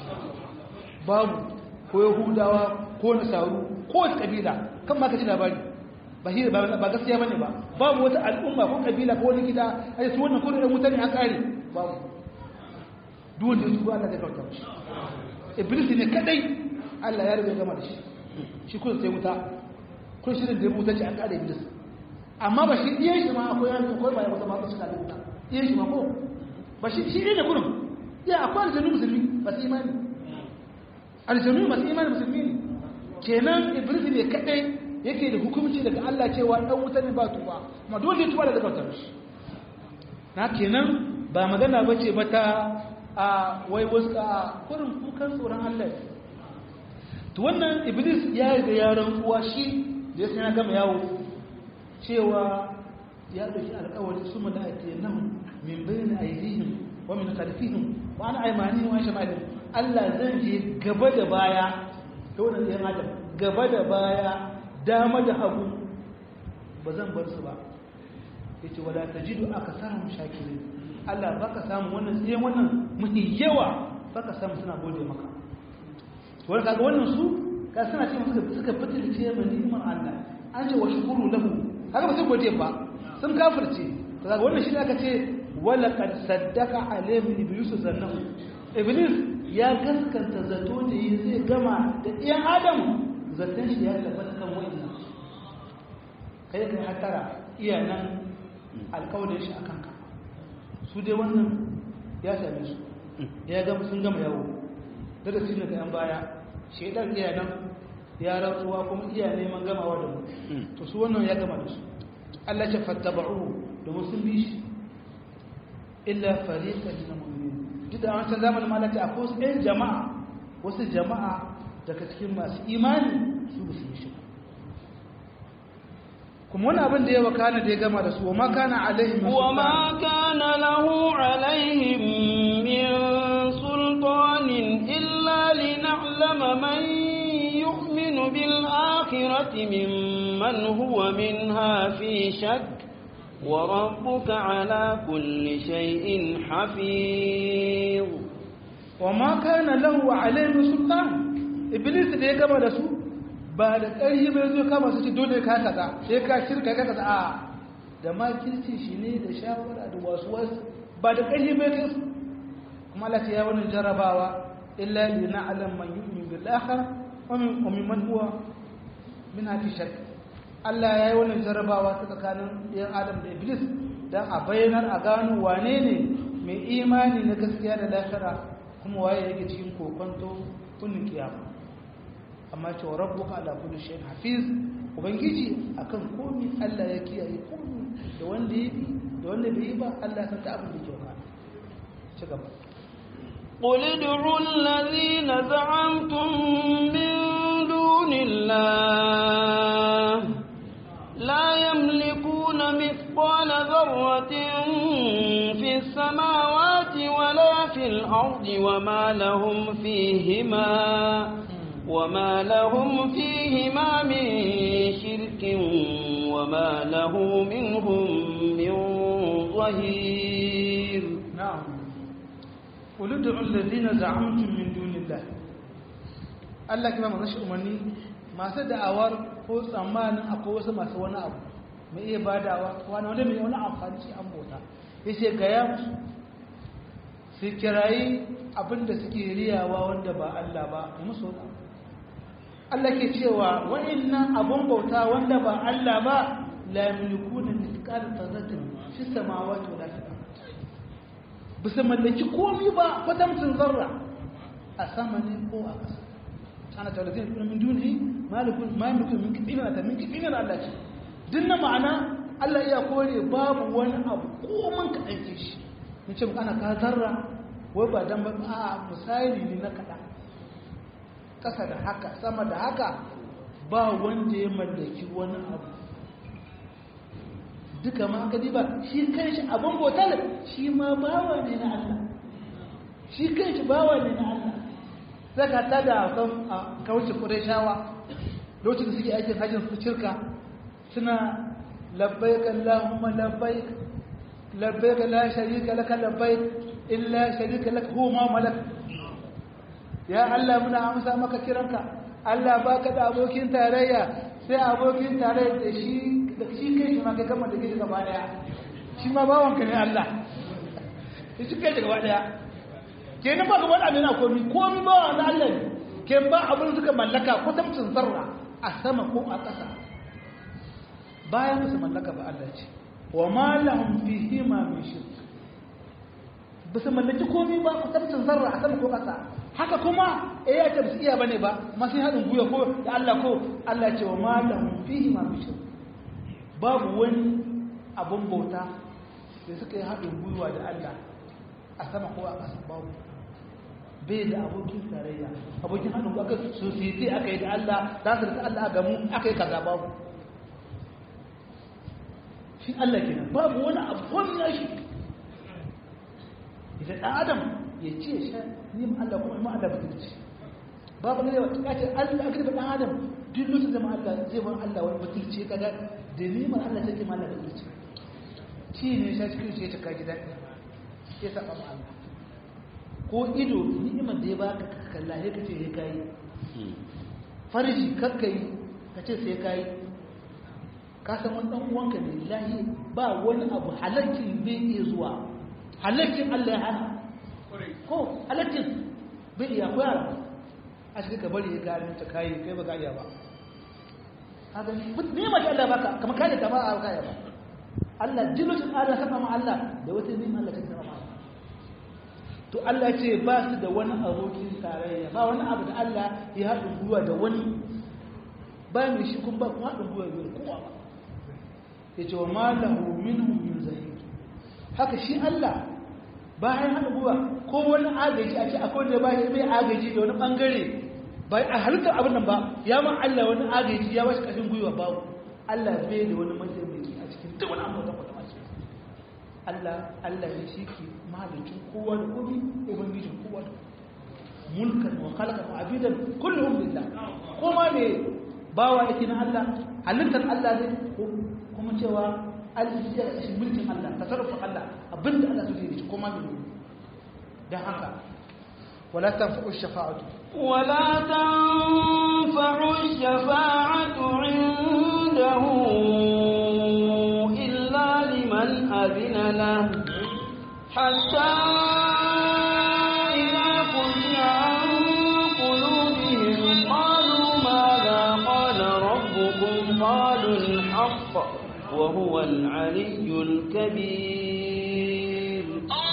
babu ko yahudawa ko nasaru ko wata kabila kan ma ka ji labari ba hira ba gaskiya bane ba babu wata al'umma ko kabila ko wani gida ai su wannan kodin mutane an kare babu duk wanda su Allah zai kauta shi iblis ne kadai Allah ya rubuta gama da shi shi kun sai wuta kun shirin da wuta ce an kare iblis amma ba shi iyan shi ma akwai yana akwai ba ya wata ma su kare wuta iyan shi ma ko ba shi shi ne kurum ya akwai aljanu musulmi ba su imani aljanu masu imani musulmi ne kenan iblis ne kadai yake da hukunci daga Allah cewa dan wuta ne ba tuba amma dole ya tuba daga kautar shi na kenan ba magana bace ba ta a wai wasu a kurin kukan tsoron Allah to wannan iblis ya yi da yaron uwa shi da ya gama yawo cewa ya dauki alƙawari su malaike nan min bayna aydihim wa min khalfihim wa an aymanihim wa shamalihim Allah zan je gaba da baya to wannan yan adam gaba da baya dama da hagu ba zan bar su ba yace wala tajidu akasarhum shakirin Allah baka samu wannan tsayen wannan muke yawa baka samu suna gode maka wanda kaga wannan su ka suna cewa suka suka fitilce mai ni'imar Allah an ce wa shukuru lahu kaga ba sai gode ba sun kafirce kaga wannan shi ne aka ce wala qad saddaka alayhi iblis zannahu iblis ya gaskanta zato da yi zai gama da iyan adam zaton shi ya tabbata kan wa'annan kai kai hatara iyanan alƙawarin shi akan ka su dai wannan ya same su ya gama sun gama yawo daga cikin daga yan baya shaidan iya nan ya rantsuwa kuma iya neman gamawa da mu to su wannan ya gama da su Allah ya fattaba'u domin sun bi shi illa fariqan min al-mu'minin duk da an san zamanin malaka akwai wasu ɗan jama'a wasu jama'a daga cikin masu imani su ba su yi shi kuma wani abin da ya wakana da ya gama da su wa ma kana alaihim wa ma kana lahu alaihim min sultanin illa lin'alama man yu'minu bil akhirati mimman huwa minha fi shakk wa rabbuka ala kulli shay'in hafiz wa ma kana lahu alaihim sultan iblis da ya gama da su ba da ƙarfi bai zo kama su ce dole ka kaza sai ka shirka ka kaza a da ma kirci shi ne da shawara da wasu wasu ba da ƙarfi bai kai su kuma Allah ya wannan jarabawa illa li na'lam man yu'minu bil akhir wa min wa mimman huwa min hati shirk Allah ya yi wannan jarabawa ta tsakanin ɗayan Adam da Iblis dan a bayyanar a gano wane ne mai imani na gaskiya da lahira kuma waye yake cikin kokonto kunnin kiyama amma ce wa rabbuka ala kulli shay'in hafiz ubangiji akan komai Allah ya kiyaye komai da wanda yi da wanda bai yi ba Allah ya san ta abin da ke wa ci gaba qul ud'u alladhina za'amtum min dunillah la yamlikuna mithqala dharratin fis samawati wala fil ardi wama lahum fihima وما لهم فيهما من شرك وما له منهم من ظهير نعم قل ادعوا الذين زعمتم من دون الله Allah kima mana shi umarni masu da'awar ko tsammanin akwai wasu masu wani abu mai iya badawa wani wanda mai wani amfani shi an bauta yace ga ya musu su kirayi abinda suke riyawa wanda ba Allah ba musu wani Allah ke cewa wa'annan abun bauta wanda ba Allah ba la yamlikuna mithqala dharratin fi samawati wala fil ardi bisa mallaki komai ba kwatamcin zarra a sama ne ko a ƙasa ana tawladin min dunihi malikun malikun min kibina ta min kibina Allah ce dinna ma'ana Allah iya kore babu wani abu ko man ka aike shi nace ana ka zarra wai ba dan ba a misali ne na kada ƙasa da haka sama da haka ba wanda ya mallaki wani abu duka ma aka diba shi kanshi abin bautar shi ma bawa ne na Allah shi kanshi bawa ne na Allah zaka ta da kan kawuce Qurayshawa lokacin da suke aikin hajjin su cirka suna labbaik Allahumma labbaik labbaik la sharika laka labbaik illa sharika lak huwa ma malak ya Allah muna amsa maka kiranka Allah baka da abokin tarayya sai abokin tarayya da shi da shi kai shi ma kai kamar da kai gaba daya shi ma bawanka ne Allah shi kai gaba daya kenan ba gaba da amina komi komi bawa na Allah ne ke ba abin suka mallaka ko tamcin zarra a sama ko a ƙasa bayan su mallaka ba Allah ce wa ma lahum fihi ma min shirk ba su mallaki komi ba ko tamcin zarra a sama ko ƙasa haka kuma eh ya ce ba su iya bane ba ma sai hadin guya ko da Allah ko Allah ce wa ma lahum fihi ma min shirk babu wani abun bauta da suka yi hadin guyuwa da Allah a sama ko a ƙasa babu bai da abokin tarayya abokin hannun aka society aka yi da Allah za su da Allah ga mu aka yi kaza babu shi Allah kenan babu wani abu wani ya shi idan ɗan adam ya ce sha ni ma Allah kuma ma Allah ba ta ce babu ne wata kace Allah aka da ɗan adam duk lokacin da ma Allah zai ban Allah wani mutunci kaga da ni ma Allah take ma Allah da mutunci shi ne sha cikin ce ta kaji daɗi ya saba ma Allah ko ido ni'imar da ya baka kalla sai kace sai kai farji kakkai kace sai kai ka san wannan uwanka ne lahi ba wani abu halakkin bai iya zuwa halakkin Allah ya hana ko halakkin bai iya koyar a cikin ka bari ya gari ta kai kai ba gariya ba haka ni'imar da Allah baka kamar kai ta ba a gariya ba Allah jillutin Allah saka ma Allah da wata ni'imar Allah ta saka ma to Allah ce ba su da wani abokin tarayya ba wani abu da Allah ya haɗin gwiwa da wani ba mai shi kun ba kuma haɗin gwiwa da kowa ba ya ce wa malahu minhum min zahir haka shi Allah bayan haɗin gwiwa ko wani agaji a ce akwai wanda ba shi mai agaji da wani ɓangare ba a halittar abin nan ba ya ma Allah wani agaji ya bashi ƙarfin gwiwa babu Allah bai da wani mataimaki a cikin duk wani abu da kwata masu Allah Allah ne shi ke mahalicin kowa da komi ubangijin kowa da mulkan wa khalaqa wa abidan kulluhum lillah kuma ne bawa yake na Allah halittar Allah ne kuma cewa aljiya shi mulkin Allah tasarrufin Allah abinda Allah zai yi kuma ne dan haka wala tanfa'u shafa'atu wala tanfa'u shafa'atu 'indahu من أذن له حتى إذا فزع عن قلوبهم قالوا ماذا قال ربكم قالوا الحق وهو العلي الكبير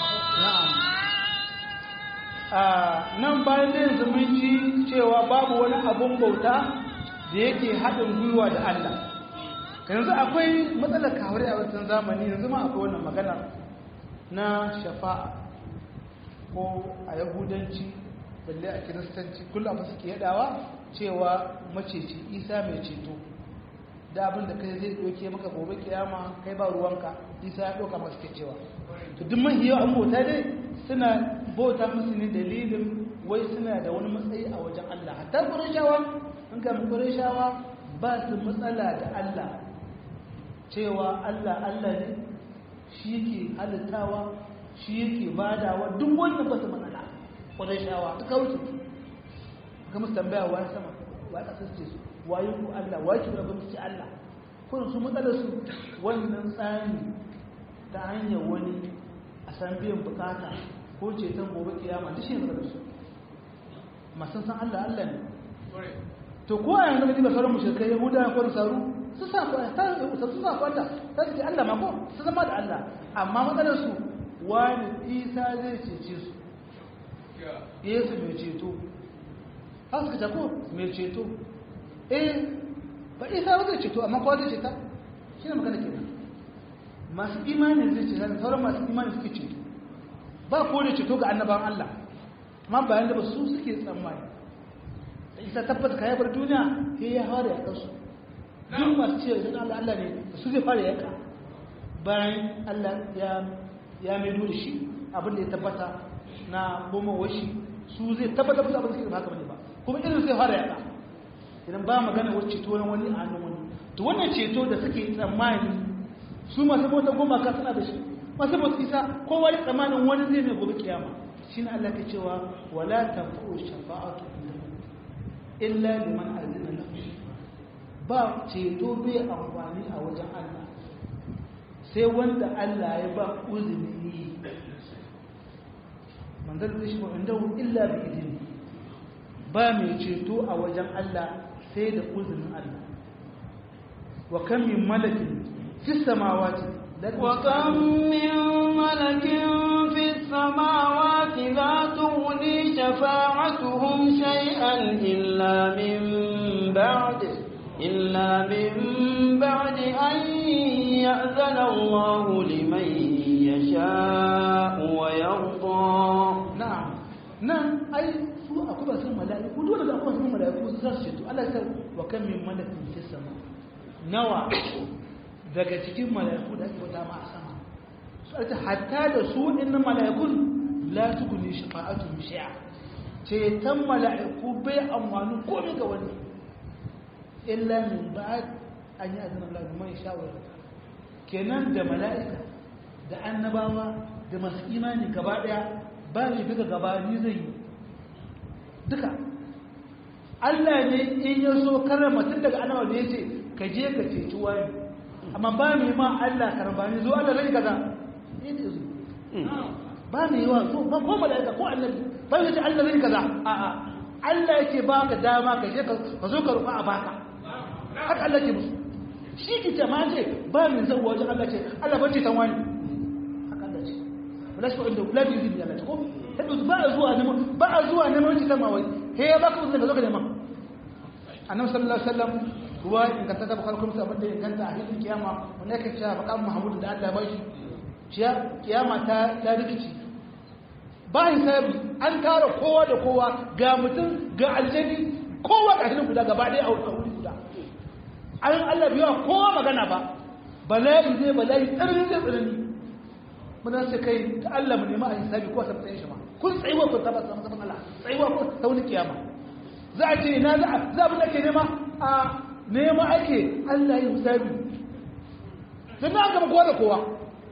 nan bayan da yanzu mun ci cewa babu wani abun bauta da yake haɗin gwiwa da Allah yanzu akwai matsalar kawari a wancan zamani yanzu ma akwai wannan magana na shafa'a ko a yahudanci balle a kiristanci kullum ba suke yadawa cewa maceci isa mai ceto da abin da kai zai doke maka gobe kiyama kai ba ruwanka isa ya doka masu ke cewa to duk man yau an bauta dai suna bauta musu ne dalilin wai suna da wani matsayi a wajen Allah hatta qurayshawa in ga qurayshawa ba su matsala da Allah cewa Allah Allah ne shi yake halittawa shi yake badawa duk wanda ba su matsala wadai shawa ta kauce ga musu tambaya wa sama wa kasar ce su waye ku Allah waye ku rabin su Allah kun su matsalar su wannan tsani ta hanyar wani a san biyan bukata ko ceton gobe kiyama duk shi ne matsalar su masu san Allah Allah ne to ko a yanzu da sauran mushrikai yahudawa ko nasaru su sa ku ta su sa ku Allah ta ce Allah ma ko su zama da Allah amma matsalar su wani Isa zai cece su Yesu mai ceto haka suka ko mai ceto eh ba Isa ba zai ceto amma kowa zai ceta shi ne magana kenan masu imanin zai ceta sauran masu imanin suke ceto ba ko ne ceto ga annabawan Allah amma bayan da ba su suke tsammani Isa tabbata ka yabar duniya sai ya fara ya kansu duk masu ce idan Allah Allah ne su zai fara yaka bayan Allah ya ya mai da shi abin da ya tabbata na goma washi su zai tabbata musu abin da suke haka bane ba kuma irin zai fara yaka idan ba magana wacce ceto na wani a hannun wani to wannan ceto da suke tsammani su masu bauta goma ka suna da shi masu bauta isa kowa ya tsammanin wani zai mai gobe kiyama shine Allah ke cewa wala tanfu shafa'atu illa liman azina lahu ba ceto bai amfani a wajen Allah sai wanda Allah ya ba uzuri manzal zai shi inda illa bi idin ba mai ceto a wajen Allah sai da uzurin Allah wa kam min malakin fi samawati wa kam min malakin fi samawati la tughni shafa'atuhum shay'an illa min ba'd illa min ba'd an ya'zana Allah liman yasha'u wa yarda. na'am nan ai su akwai ba sun mala'iku dole da akwai sun mala'iku za su ceto Allah ta wa kan min malakin fi sama nawa daga cikin mala'iku da ake wata ma a sama su ake hatta da su inna mala'ikun la tukuni shafa'atu shi'a ceton mala'iku bai amfani komai ga wani illa min ba'd an yi azina Allah mai shawara kenan da mala'ika da annabawa da masu imani gaba daya ba ne duka gabani zai yi duka Allah ne in ya so karama tun daga annabawa da ya ce ka je ka ceci wani amma ba mai ma Allah karambani zo Allah zai kaza ne da zo ba mai yawa so ba ko mala'ika ko annabi ba ya ce Allah zai kaza a a Allah yake baka dama ka je ka zo ka rufa a baka haka Allah ke musu shi ki ce ma ce ba mai zan wajen Allah ce Allah bace tan wani haka Allah ce wala shi inda la bi zin Allah ce ko hadu ba zuwa neman ba zuwa neman ci sama wai he ya baka uzuri ka zo ka neman annabi sallallahu alaihi wasallam ruwa in ka tada bakar kuma abin da ya ganta a cikin kiyama wanda yake cewa bakar Muhammadu da Allah ya bashi ciya kiyama ta ta rikici ba hisabi an tara kowa da kowa ga mutum ga aljani kowa ga hilin guda gaba ɗaya a wuri guda an Allah biya kowa magana ba bala'i zai bala'i tsarin zai tsanani muna sai kai ta Allah mu nema a hisabi ko sa mutsayin shi ma kun tsayuwa ko tabbata sama sama Allah tsayuwa ko ta wani kiyama za a ce ina za a za abin da ke nema a nema ake Allah ya hisabi sai na gaba kowa da kowa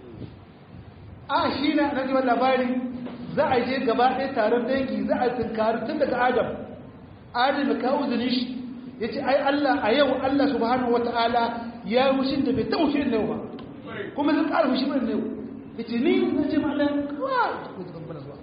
a shi na na jiban labari za a je gaba ɗaya taron dangi za a tunkari tun daga Adam Adam ya kawo zuni shi ya ce ai Allah a yau Allah subhanahu wata'ala ya yi mushin da bai ta mushin ne ba kuma zai ƙara mushin ne ya ce ni na ce ma'ala kawai ko zai kamfana zuwa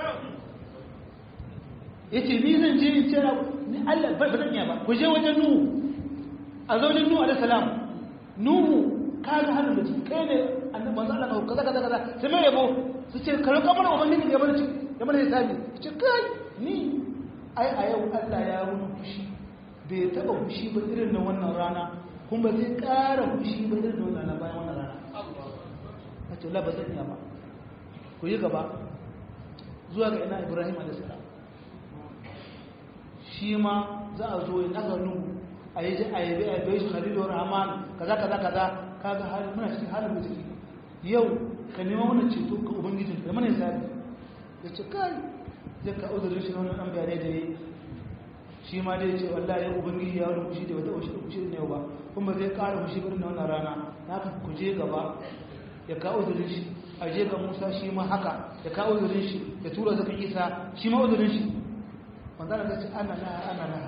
ya ce ni zan je in ce ni Allah ba zan iya ba ku je wajen Nuhu a zo wajen Nuhu alaihi salam Nuhu ka ga hannun mutum kai ne annabi manzo Allah ka kaza kaza kaza sai mai yabo su ce ka roƙa mana ubangiji ya bada ci ya bada hisabi ce kai ni ai a yau Allah ya wuni fushi bai taba fushi ba irin na wannan rana kuma ba zai ƙara fushi ba irin na wannan rana bayan wannan rana a ce la ba zan iya ba ku yi gaba zuwa ga ina Ibrahim alaihi salam shi ma za a zo in aka nuhu a yi ji a yabi a yabi shi Khalilur Rahman kaza kaza kaza kaga hali muna cikin halin da suke yau ka nema wannan ceto ga ubangijin da mana hisabi ya ce kai zai ka uzurin shi wannan dan bayanai da yayi shi ma dai ce wallahi ya ubangiji ya wani kushi da wata kushi kushi ne ba kuma zai ƙara kushi irin na wannan rana haka ku je gaba ya ka uzurin shi a je ga Musa shi ma haka ya ka uzurin shi ya tura zaka Isa shi ma uzurin shi manzana ta ce ana na ana na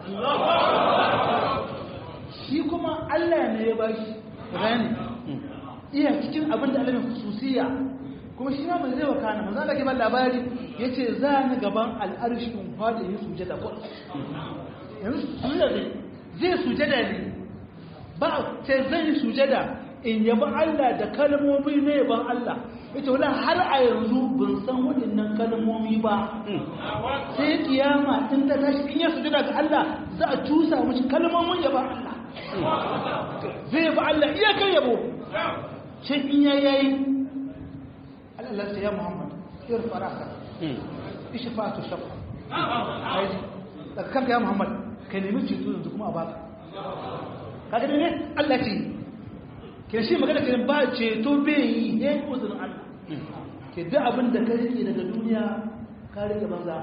shi kuma Allah ne ya bashi rani iya cikin abin da alamin khususiya kuma shi ma zai wakana manzo Allah ke ban labari yace za ni gaban al'arshi in fada yin sujada ko yanzu sujada ne zai sujada ne ba sai zai sujada in yabi Allah da kalmomi ne ban Allah yace wala har a yanzu ban san waɗannan kalmomi ba sai kiyama in ta tashi in ya sujada ga Allah za a tusa mishi kalmomin yaban Allah zai ba Allah iya kan yabo sai in ya yayi Allah sai ya Muhammad irfa raka ishfa'atu shafa ai daga kanka ya Muhammad kai nemi ceto yanzu kuma a baka kaga ne Allah ce ke shi magana ke ba ceto bai yi ne uzurin Allah ke da abin da ka rike daga duniya ka rike banza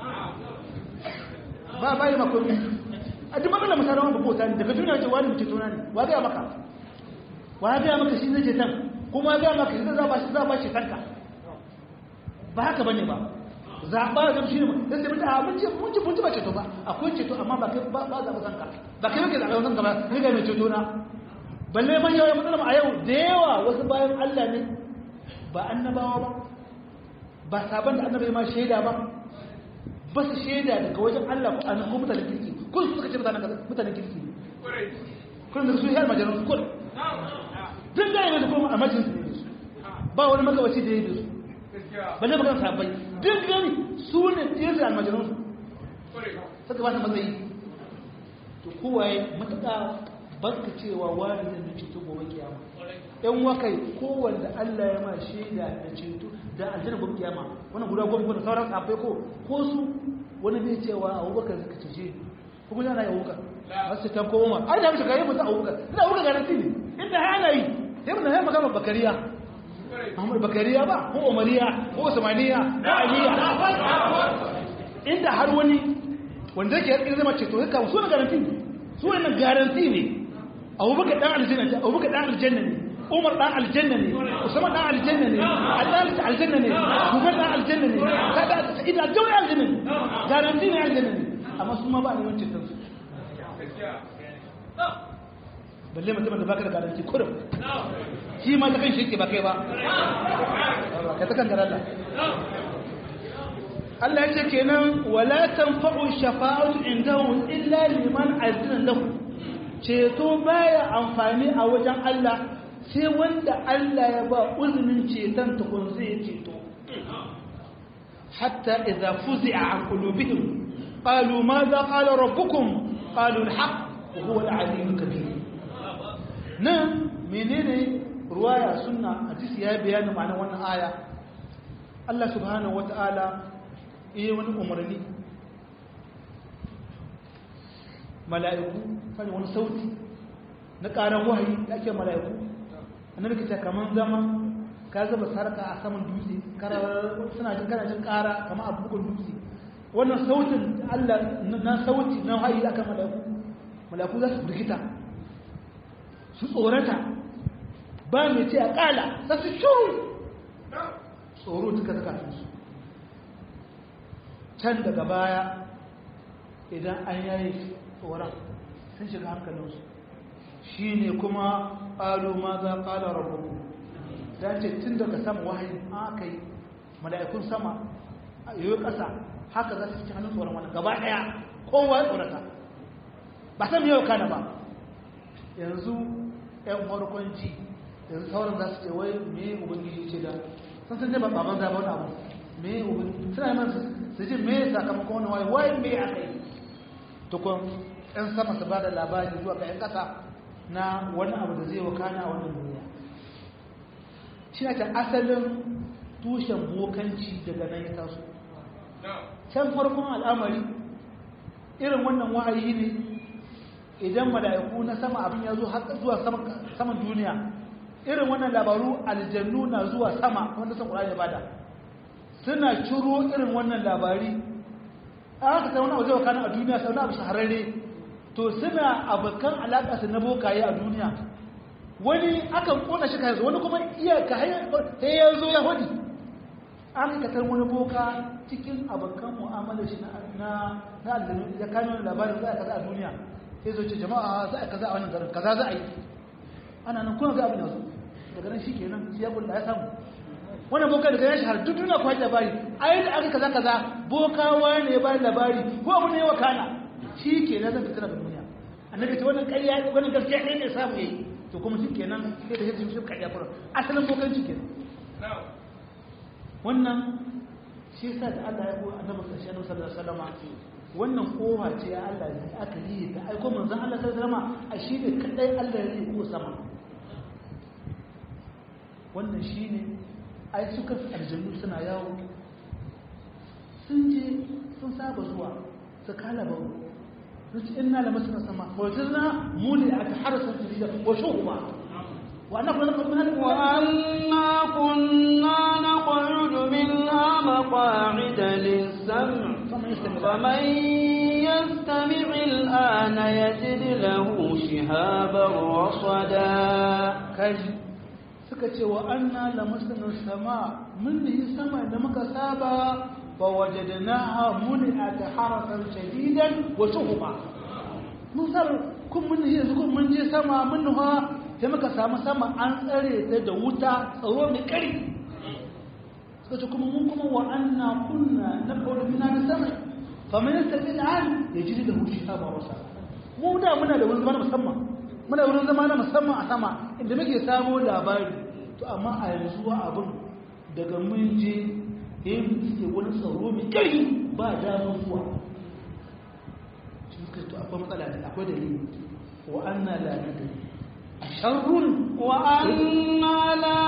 ba bai makomi a duk magana misalan wanda bauta ne daga duniya ce wani mutum tona ne wa ga maka wa ga maka shi zai cetan kuma ga maka shi za ba shi za ba shi kanka ba haka bane ba zaɓa da shi ne sai sai mutum mun ce mun ce mun ce ba ceto ba akwai ceto amma ba kai ba ba zaɓa kanka ba kai kake zaɓa kanka ba ni ga mai ceto na balle man yawa matsalar a yau da yawa wasu bayan Allah ne ba annabawa ba ba sabon da annabai ma shaida ba ba su shaida daga wajen Allah ko annabi ko mutanen kirki ko su suka ce mutanen mutanen kirki kun da su yi almajiran su kun duk da yana da kuma a majin su ba wani magabaci da ya yi da su balle magana sabai duk gani su ne tiyar da almajiran su suka ba su matsayi to kowaye matuƙa barka cewa wani da ceto gobe kiyama yan wakai kowanda Allah ya ma shaida da ceto da aljanna gobe kiyama wannan guda gobe da sauran sahabbai ko ko su wani bai cewa Abubakar zaka cece ko kuma yana yi Abubakar har sai tan ko Umar ai da mishi kai mutu Abubakar ina Abubakar garanti ne inda ana yi sai mun hayar magana Bakariya Muhammad Bakariya ba ko Umariya ko Usmaniya ko Aliya inda har wani wanda yake yarda zama ceto kai su na garanti su wannan garanti ne Abubakar dan aljanna ne Abubakar dan aljanna ne Umar dan aljanna ne Usman dan aljanna ne Ali aljanna ne Zubair dan aljanna ne kada ida jawi aljanna ne garanti ne aljanna ne amma su ma ba ne wancan tansu balle mutum da baka da garanti kurum shi ma ta kan shi yake ba kai ba ka ta kan garalla Allah ya ce kenan wala tanfa'u shafa'atu indahu illa liman azina lahu ceto baya amfani a wajen Allah sai wanda Allah ya ba uzumin ceton tukun zai ceto hatta idza fuzi'a an qulubihim qalu madha qala rabbukum qalu al-haq wa huwa al-'aliyyul kabir nan menene ruwaya sunna hadisi ya bayani ma'anar wannan aya Allah subhanahu wata'ala yayi wani umarni mala'iku kan wani sauti na ƙaran wahayi da ake mala'iku annabi kace kaman zama ka zaba sarka a saman dutse suna jin kana jin ƙara kamar abu bugun dutse wannan sautin Allah na sauti na wahayi aka mala'iku mala'iku za su birgita su tsorata ba mai ce a ƙala za su shuru tsoro duka zaka su can daga baya idan an yayi tsoron sun shiga hankalinsu shi ne kuma ƙalo ma za ƙala rabu da ce tun daga sama wahayi aka yi mala'ikun sama a yiwu ƙasa haka za su ci hannun tsoron wani gaba ɗaya kowa tsorata ba san yau kana ba yanzu ‘yan farkon ji yanzu sauran za su ce wai me ubangiji ce da sun sun ce ba baban zaba wani abu me ubangiji suna yi masu su ji me sakamakon wani waye waye me aka yi tukun ‘yan sama su ba da labari zuwa ga ‘yan ƙasa na wani abu da zai wakana a wannan duniya shi na ta asalin tushen bokanci daga nan ya taso can farkon al'amari irin wannan wa'ayi ne idan mala'iku na sama abin ya zo zuwa saman duniya irin wannan labaru aljannu na zuwa sama wanda sun ƙura ya bada suna ciro irin wannan labari aka sai wani abu zai wakana a duniya sau na abu shahararre to suna abokan alaƙa su na bokaye a duniya wani akan kona shi kayansu wani kuma iya ka hanyar sai ya zo ya hudu an katar wani boka cikin abokan mu'amalar shi na aljanu ya kawo labarin za a kaza a duniya sai zo ce jama'a za a kaza a wannan garin kaza za a yi ana nan kuna za a bin yanzu daga nan shi kenan shi ya kulla ya samu wannan boka daga ya shahar duk duniya kuwa labari a yi da aka kaza kaza bokawa ne ya bayan labari ko abu ne ya wakana shi ke na zan fitar da duniya annabi ta wannan ƙarya wannan gaskiya ɗaya ne samu yayi to kuma shi kenan sai da shi shi ƙarya fara asalin bokanci kenan wannan shi yasa da Allah ya ko annabi sallallahu alaihi wasallam wannan kowa ce ya Allah ne aka yi ta aiko manzon Allah sallallahu alaihi wasallam a shi ne kadai Allah ya yi ko sama wannan shine ai suka aljannu suna yawo sun je sun saba zuwa su kala bawo su inna la masna sama wa zilna muli ataharasu tijja wa shuhuma wa anna kunna naq'udu wa anna kunna naq'udu minha maq'ida lis-sam' faman yastami' al-ana yajid lahu shihaban rasada kaji suka ce wa anna la masna sama mun yi sama da muka saba فوجدناها ملئت حرسا شديدا وشهبا mun sar kun mun yanzu kun mun je sama mun nuha sai muka samu sama an tsare ta da wuta tsaro mai kari suka ce kuma mun kuma wa anna kunna naqulu bina da sama fa man yastabi al'an yajid lahu shihaba wasa mu da muna da wani zama na musamman muna da wurin zama na musamman a sama inda muke samu labari to amma a yanzu abun daga mun je yin suke wani tsaro mai kari ba damar zuwa to akwai matsala da akwai dalili wa anna la nadri asharrun wa anna la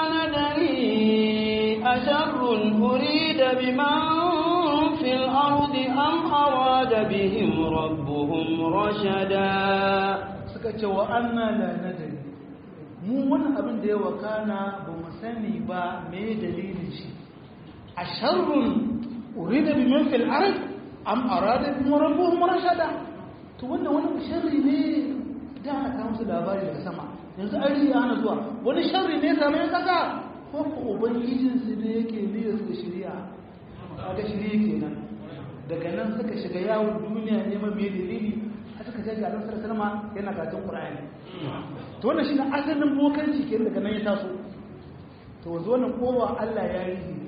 nadri asharrun urida biman fil ardi am arada bihim rabbuhum rashada suka ce wa anna la nadri mu wannan abin da ya wakana ba mu sani ba me dalilin shi asharrun urida biman fil ardi am arada bihim rabbuhum rashada to wannan wani sharri ne da aka kawo su labari daga sama yanzu an riya ana zuwa wani sharri ne samun kasa ko ko ubangijin su ne yake niyyar su da shari'a kaga shari'a kenan daga nan suka shiga yawon duniya neman mai dalili a suka je ga Allah sallallahu yana karatun Qur'ani to wannan shine asalin bokanci kenan daga nan ya taso to wanzu wannan kowa Allah ya yi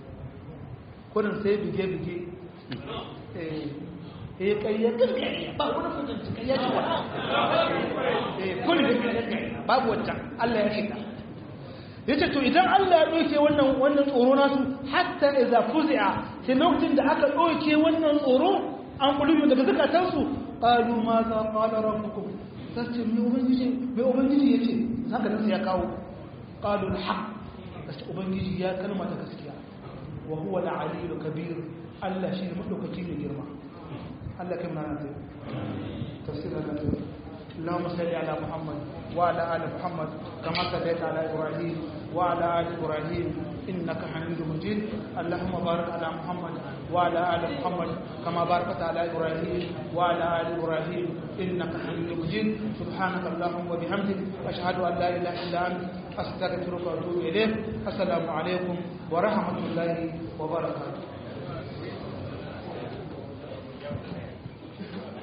kurin sai bige bige eh eh kariya gaskiya ba wani mutunci kariya ce wannan eh kullu gaskiya babu wata Allah ya shika yace to idan Allah ya doke wannan wannan tsoro nasu hatta idza fuzi'a sai lokacin da aka doke wannan tsoro an kulubi daga zakatansu qalu ma za qala rabbukum sai mai ubangiji mai ubangiji yace haka nan sai ya kawo qalu al-haq sai ubangiji ya kalma ta gaskiya wa huwa al-aliyyul kabir Allah shi ne madaukaki ne girma Allah kai mana ta tafsira da ta اللهم صل على محمد وعلى ال محمد كما صليت على ابراهيم وعلى ال ابراهيم انك حميد مجيد اللهم بارك على محمد وعلى ال محمد كما باركت على ابراهيم وعلى ال ابراهيم انك حميد مجيد سبحانك اللهم وبحمدك اشهد ان لا اله الا انت استغفرك واتوب اليك السلام عليكم ورحمه الله وبركاته